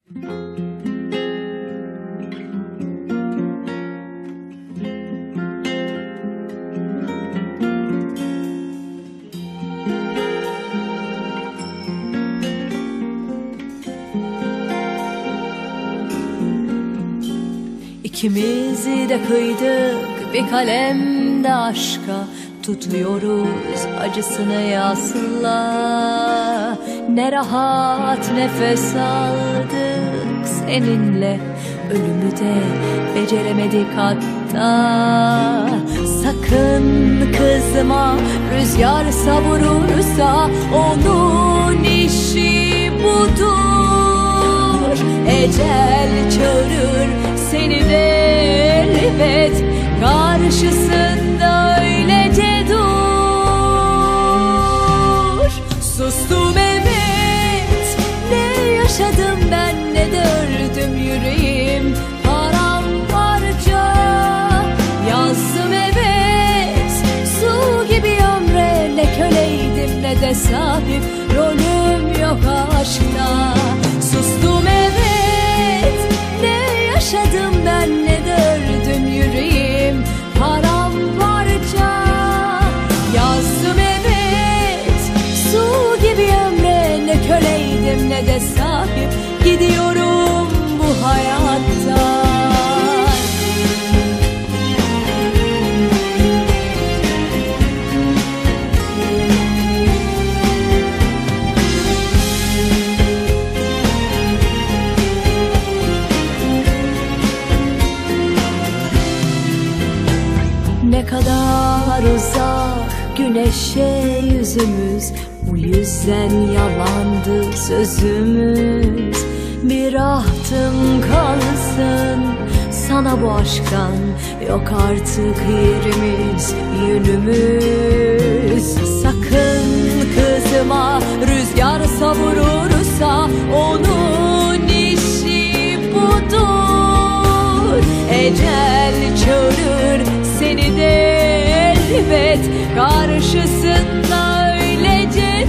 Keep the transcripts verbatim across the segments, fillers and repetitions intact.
İkimiz de kıydık bir kalemde aşka, tutuyoruz acısını yasla. Ne rahat nefes aldık seninle, ölümü de beceremedik hatta. Sakın kızma, rüzgar savurursa onun işi budur. Ecel çağırır seni de elbet, karşısında öylece dur. Sustum evet, ne yaşadım ben, ne de öldüm yüreğim paramparça. Yazdım evet, su gibi ömre, ne köleydim ne de sahip, rolüm yok aşkta. Sustum evet, ne yaşadım ben, ne de öldüm yüreğim paramparça. Yazdım evet, su gibi ömre, ne köleydim ne de sahip, gidiyorum bu hayatta. Ne kadar uzak güneşe yüzümüz, bu yüzden yalandı sözümüz. Bir ahtım kalsın sana bu aşktan, yok artık yerimiz yönümüz. Sakın kızma, rüzgar savurursa onun işi budur. Ecel çağırır seni de elbet, karşısında öylece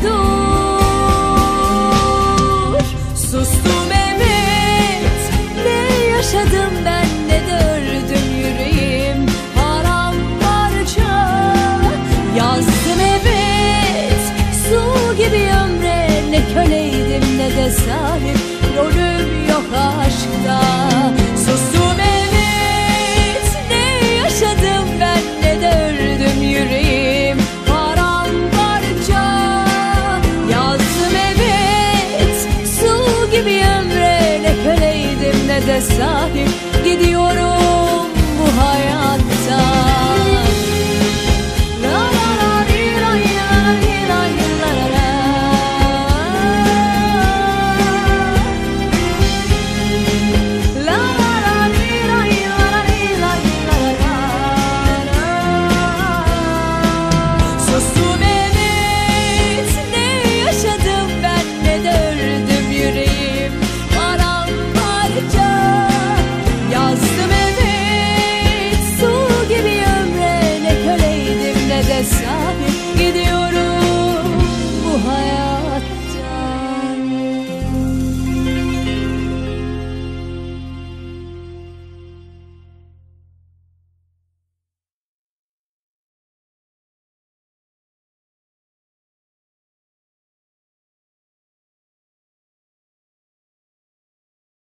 dur. Sustum evet, ne yaşadım ben, ne de öldüm yüreğim paramparça. Yazdım evet, su gibi ömre, ne köleydim ne de sahip, rolüm yok aşkta. Sustum evet, ne yaşadım ben, ne de öldüm yüreğim paramparça. Yazdım evet, su gibi ömre, ne köleydim ne de sahip, gidiyorum